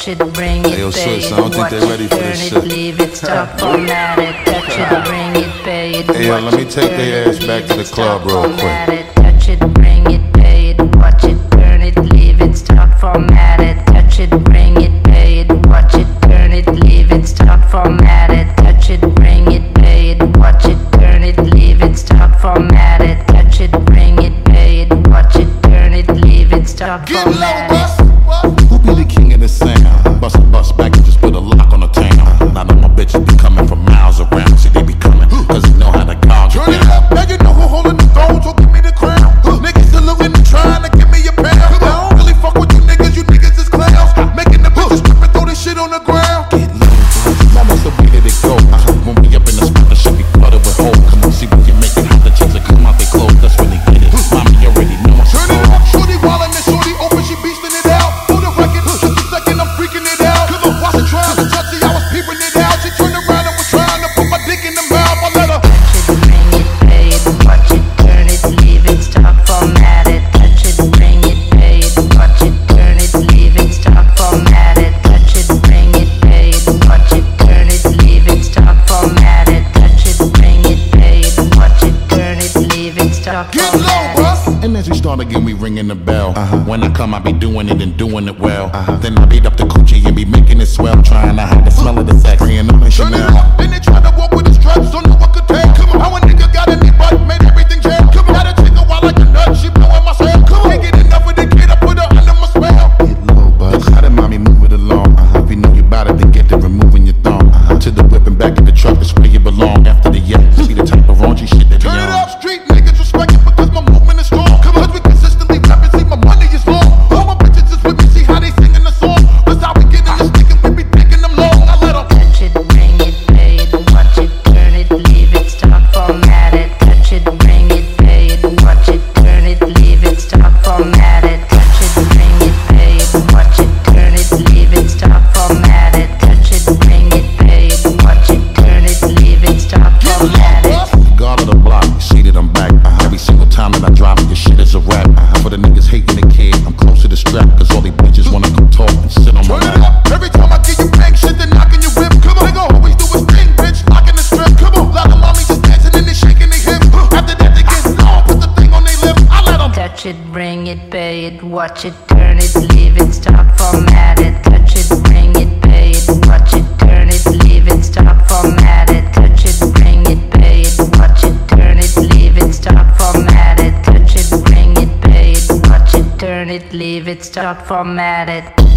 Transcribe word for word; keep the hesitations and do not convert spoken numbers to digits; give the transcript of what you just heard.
touch it, bring it, hey, yo, pay sis, it, I don't think watch they're ready it, for turn this it, shit. leave it, stop, format it, touch it, bring it, pay it, Hey, yo, watch let me it, take turn their it, ass back leave to the it, club stop, real format quick. it, touch it, bring it, pay it, watch it, turn it, leave it, stop, format it, touch it, bring it, pay it, watch it, turn it, leave it, stop, format it, touch it, bring it, pay it, watch it, turn it, leave it, stop, format it, touch it, bring it, pay it, watch it, turn it, leave it, stop, format it. Who be the king of the sound? Bust a bus back and just put a lock on the town. Now that my bitches be coming from miles around. See, they be coming, cause they know how to gouge it. Turn it up, now you know who holding the throne, so give me the crown. Niggas saluting and trying to give me a pound. I don't really fuck with you niggas, you niggas is clowns. Making the bitches strip and throw this shit on the ground. Get low, mama, so where did it go? Uh-huh. When we up in the spot, the shit be flooded with holes. Come on, see we can make it hot, the chicks that come out they clothes. That's when they get it. Mommy, you already know I'm Turn it up, shorty wildin' and shorty open, she beastin' it out. For the record, just a second, I'm freaking it out. Come on, watch it trying to touch it, I was peeping it out. She turned around and was trying to put my dick in the mouth. I let her Touch it, bring it, pay it, watch it, turn it, leave it, stop, format it. Touch it, bring it, pay it, watch it, turn it, leave it, stop, format it. Touch it, bring it, pay it, watch it, turn it, leave it, stop, format it. Touch it, bring it, pay it, watch it, turn it, leave it, stop, get low, format it. bruh. And as we start again, we ringing the bell. Uh-huh. When I come, I be doing it and doing it well. Uh-huh. Then I beat up the coochie and be making it swell. Trying to hide the smell of the sex. Spraying on the Turn it Chanel. up, then they try to walk with the straps, don't know what could take. Come on, how a nigga got in their butt, made everything jam. Come on, got a chick a while like a nut, she blowing my cell. Come on, can't get enough of the kid, I put her under my spell. Get low, buzz. How did mommy move it along? Uh-huh. If you know you bout it, then get to removing your thong. Uh-huh. To the whip and back in the truck, that's where you belong. After the yak, see the type of raunchy shit that be Turn it on. up, street niggas respect it because my movement is strong. Come on, 'cause we consistently rap and see my money is long. All my bitches is with me, see how they singing the song. That's how we get in this stick and we be taking them long. I let 'em Touch it, bring it, pay it, watch it, turn it, leave it, stop, format it. Touch it, bring it, pay it, watch it, turn it, leave it, stop, format it. Touch it, bring it, pay it, watch it, turn it, leave it, stop, format it. Touch it, bring it, pay it, watch it, turn it, leave it, stop, format it. God of the block, see that I'm back. Uh-huh. Every single time that I drop it, this shit is a rap. Uh-huh. For the niggas hating the kid, I'm close to the strap. Cause all these bitches wanna come talk and sit on my turn it lap. up. Every time I get you bang shit, then knocking your whip. Come on, nigga always do his thing, bitch, locking the strip. Come on, lot of mommy just dancing and they shaking their hips. After that they get low, put the thing on their lip. I let 'em Touch it, bring it, pay it, watch it, turn it, leave it, stop, format it. Touch it, bring it, pay it, watch it, turn it, leave it, stop, format it. Touch it, bring it, pay it, watch it, turn it, leave it, stop, format it. Touch it, bring it, pay it, watch it, turn it, leave it, stop, format it.